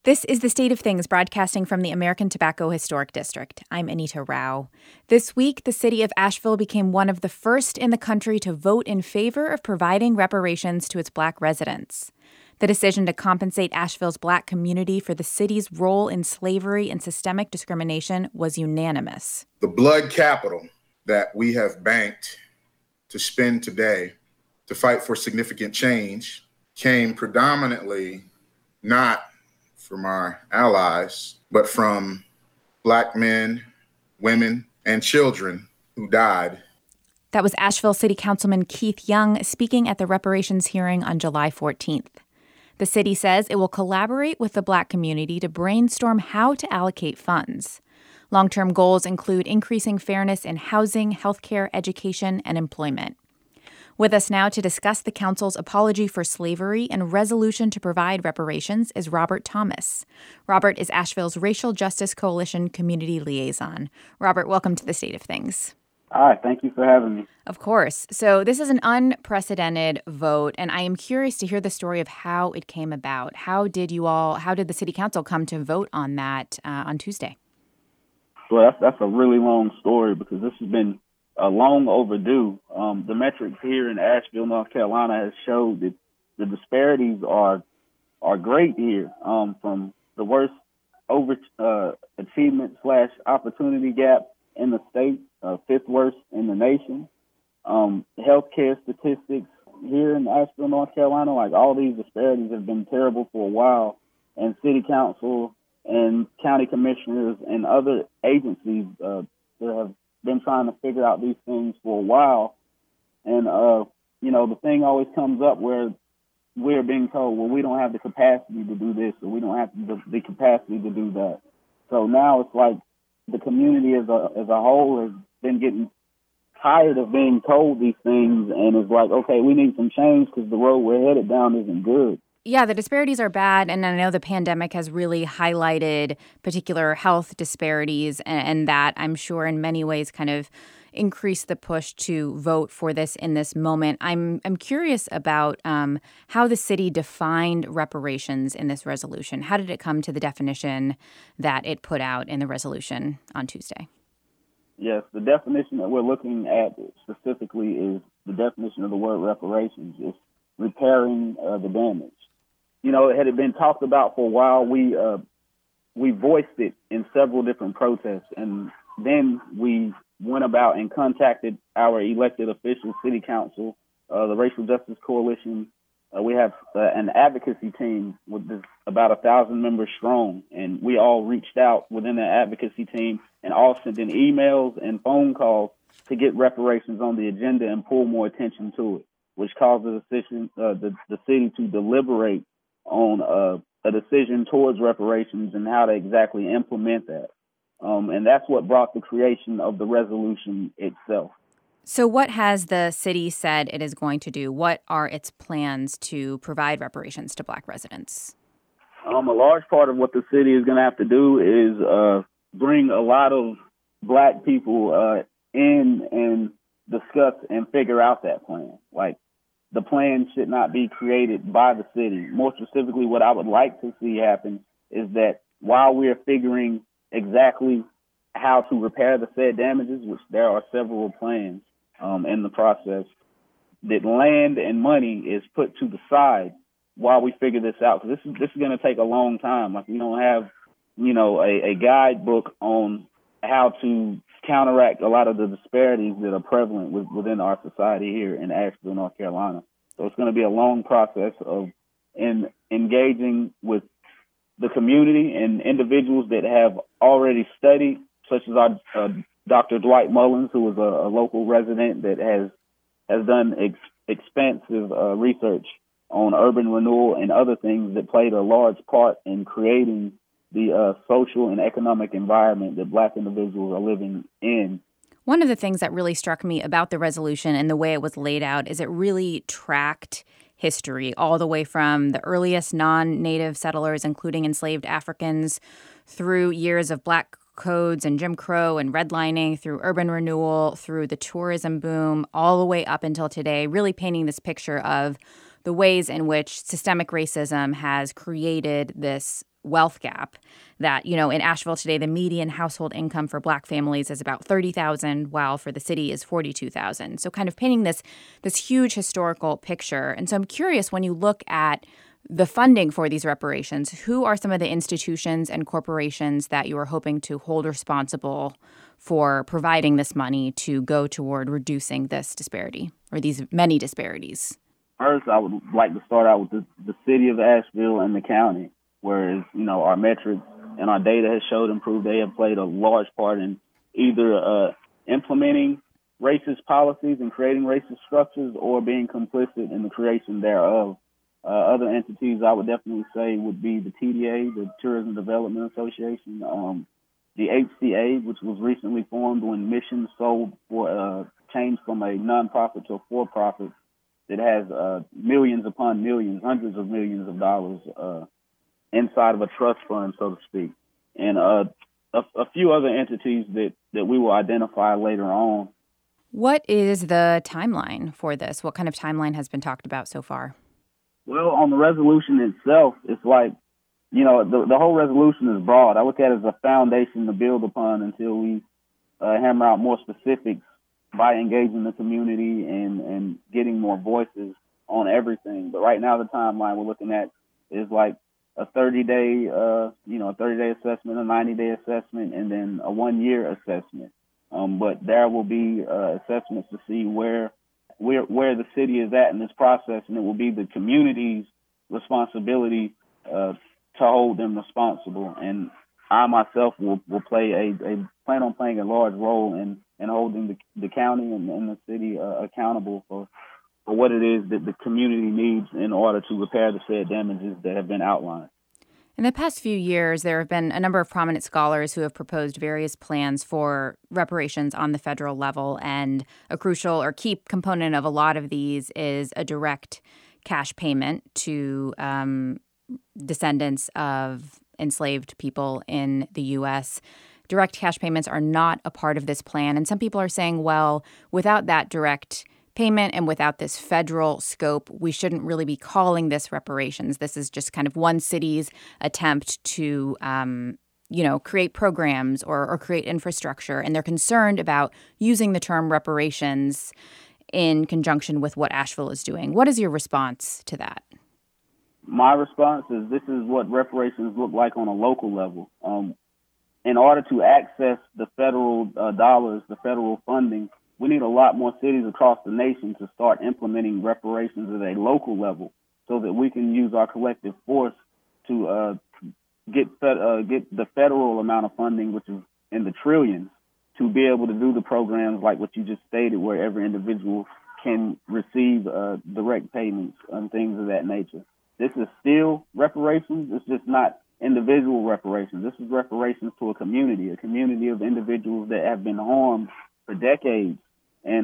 This is The State of Things, broadcasting from the American Tobacco Historic District. I'm Anita Rao. This week, the city of Asheville became one of the first in the country to vote in favor of providing reparations to its Black residents. The decision to compensate Asheville's Black community for the city's role in slavery and systemic discrimination was unanimous. The blood capital that we have banked to spend today to fight for significant change came predominantly not from our allies, but from Black men, women, and children who died. That was Asheville City Councilman Keith Young speaking at the reparations hearing on July 14th. The city says it will collaborate with the Black community to brainstorm how to allocate funds. Long-term goals include increasing fairness in housing, healthcare, education, and employment. With us now to discuss the council's apology for slavery and resolution to provide reparations is Robert Thomas. Robert is Asheville's Racial Justice Coalition Community Liaison. Robert, welcome to The State of Things. Hi, thank you for having me. Of course. So this is an unprecedented vote, and I am curious to hear the story of how it came about. How did the city council come to vote on that on Tuesday? Well, that's a really long story because this has been long overdue. The metrics here in Asheville, North Carolina, has showed that the disparities are great here. From the worst achievement / opportunity gap in the state, fifth worst in the nation. Healthcare statistics here in Asheville, North Carolina, like all these disparities have been terrible for a while, and city council and county commissioners and other agencies that have been trying to figure out these things for a while. And, the thing always comes up where we're being told, well, we don't have the capacity to do this, or we don't have the capacity to do that. So now it's like the community as a whole has been getting tired of being told these things, and it's like, okay, we need some change because the road we're headed down isn't good. Yeah, the disparities are bad, and I know the pandemic has really highlighted particular health disparities, and that, I'm sure, in many ways kind of increased the push to vote for this in this moment. I'm curious about how the city defined reparations in this resolution. How did it come to the definition that it put out in the resolution on Tuesday? Yes, the definition that we're looking at specifically is the definition of the word reparations. It's repairing the damage. It had been talked about for a while. We voiced it in several different protests, and then we went about and contacted our elected officials, city council, the Racial Justice Coalition. We have an advocacy team with about 1,000 members strong, and we all reached out within the advocacy team and all sent in emails and phone calls to get reparations on the agenda and pull more attention to it, which caused the city to deliberate on a decision towards reparations and how to exactly implement that. And that's what brought the creation of the resolution itself. So what has the city said it is going to do? What are its plans to provide reparations to Black residents? A large part of what the city is going to have to do is bring a lot of Black people in and discuss and figure out that plan. Like, the plan should not be created by the city. More specifically, what I would like to see happen is that while we're figuring exactly how to repair the said damages, which there are several plans in the process, that land and money is put to the side while we figure this out. Because this is going to take a long time. Like, we don't have, a guidebook on how to counteract a lot of the disparities that are prevalent within our society here in Asheville, North Carolina. So it's going to be a long process of engaging with the community and individuals that have already studied, such as our Dr. Dwight Mullins, who is a local resident that has done expansive research on urban renewal and other things that played a large part in creating the social and economic environment that Black individuals are living in. One of the things that really struck me about the resolution and the way it was laid out is it really tracked history all the way from the earliest non-native settlers, including enslaved Africans, through years of Black codes and Jim Crow and redlining, through urban renewal, through the tourism boom, all the way up until today, really painting this picture of the ways in which systemic racism has created this wealth gap. That, in Asheville today, the median household income for Black families is about $30,000, while for the city is $42,000. So kind of painting this huge historical picture. And so I'm curious, when you look at the funding for these reparations, who are some of the institutions and corporations that you are hoping to hold responsible for providing this money to go toward reducing this disparity or these many disparities? First, I would like to start out with the city of Asheville and the county, whereas, our metrics and our data has showed and proved they have played a large part in either implementing racist policies and creating racist structures or being complicit in the creation thereof. Other entities I would definitely say would be the TDA, the Tourism Development Association, the HCA, which was recently formed when Mission sold for changed from a nonprofit to a for-profit that has millions upon millions, hundreds of millions of dollars inside of a trust fund, so to speak, and a few other entities that we will identify later on. What is the timeline for this? What kind of timeline has been talked about so far? Well, on the resolution itself, it's like, the whole resolution is broad. I look at it as a foundation to build upon until we hammer out more specifics by engaging the community and getting more voices on everything. But right now, the timeline we're looking at is like a 30-day, a 30-day assessment, a 90-day assessment, and then a 1-year assessment. But there will be assessments to see where the city is at in this process, and it will be the community's responsibility to hold them responsible. And I myself will plan on playing a large role in holding the county and the city accountable for what it is that the community needs in order to repair the said damages that have been outlined. In the past few years, there have been a number of prominent scholars who have proposed various plans for reparations on the federal level, and a crucial or key component of a lot of these is a direct cash payment to descendants of enslaved people in the U.S. Direct cash payments are not a part of this plan, and some people are saying, well, without that direct payment and without this federal scope, we shouldn't really be calling this reparations. This is just kind of one city's attempt to, create programs or create infrastructure. And they're concerned about using the term reparations in conjunction with what Asheville is doing. What is your response to that? My response is this is what reparations look like on a local level. In order to access the federal dollars, the federal funding, we need a lot more cities across the nation to start implementing reparations at a local level so that we can use our collective force to get the federal amount of funding, which is in the trillions, to be able to do the programs like what you just stated, where every individual can receive direct payments and things of that nature. This is still reparations. It's just not individual reparations. This is reparations to a community of individuals that have been harmed for decades. And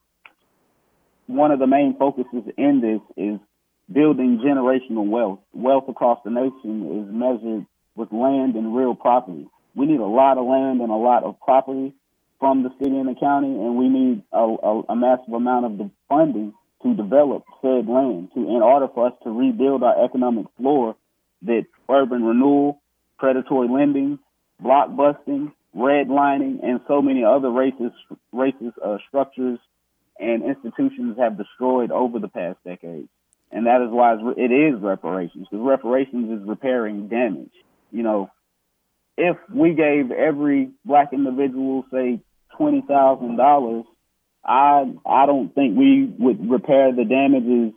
one of the main focuses in this is building generational wealth. Wealth across the nation is measured with land and real property. We need a lot of land and a lot of property from the city and the county, and we need a massive amount of the funding to develop said land in order for us to rebuild our economic floor that urban renewal, predatory lending, blockbusting, redlining, and so many other racist structures and institutions have destroyed over the past decades. And that is why it is reparations, because reparations is repairing damage. If we gave every Black individual, say, $20,000, I don't think we would repair the damages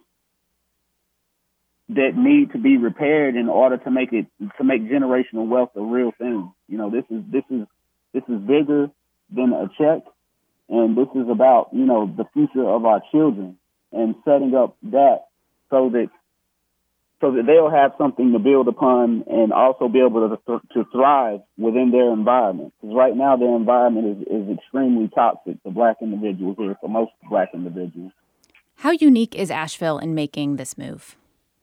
that need to be repaired in order to make generational wealth a real thing. This is bigger than a check, and this is about, the future of our children and setting up that so that they'll have something to build upon and also be able to thrive within their environment. Because right now their environment is extremely toxic to Black individuals here, for most Black individuals. How unique is Asheville in making this move?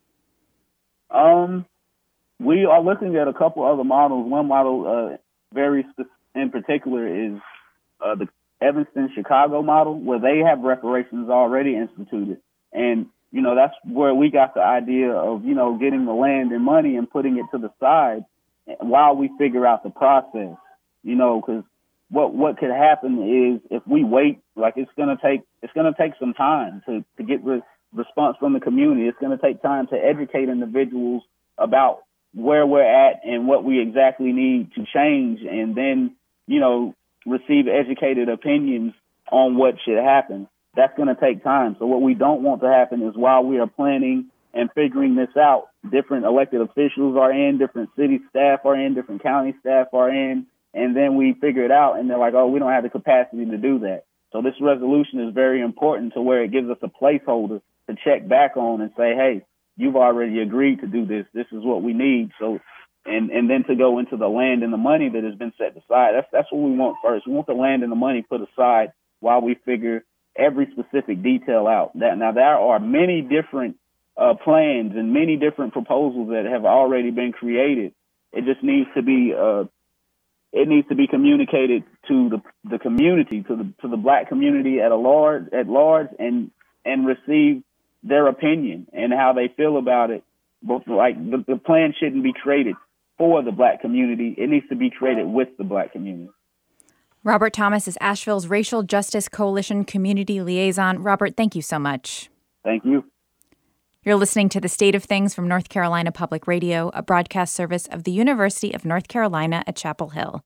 We are looking at a couple other models. One model, in particular, is the Evanston, Chicago model, where they have reparations already instituted. And, that's where we got the idea of, getting the land and money and putting it to the side while we figure out the process, because what could happen is if we wait, like it's going to take some time to get response from the community. It's going to take time to educate individuals about where we're at and what we exactly need to change, and then, receive educated opinions on what should happen. That's going to take time. So what we don't want to happen is while we are planning and figuring this out, different elected officials are in, different city staff are in, different county staff are in, and then we figure it out and they're like, oh, we don't have the capacity to do that. So this resolution is very important to where it gives us a placeholder to check back on and say, hey, you've already agreed to do this. This is what we need. So, and then to go into the land and the money that has been set aside. That's what we want first. We want the land and the money put aside while we figure every specific detail out. Now, there are many different plans and many different proposals that have already been created. It just needs to be communicated to the community, to the Black community at large, and receive their opinion and how they feel about it. Both the plan shouldn't be created for the Black community. It needs to be created with the Black community. Robert Thomas is Asheville's Racial Justice Coalition Community Liaison. Robert, thank you so much. Thank you. You're listening to The State of Things from North Carolina Public Radio, a broadcast service of the University of North Carolina at Chapel Hill.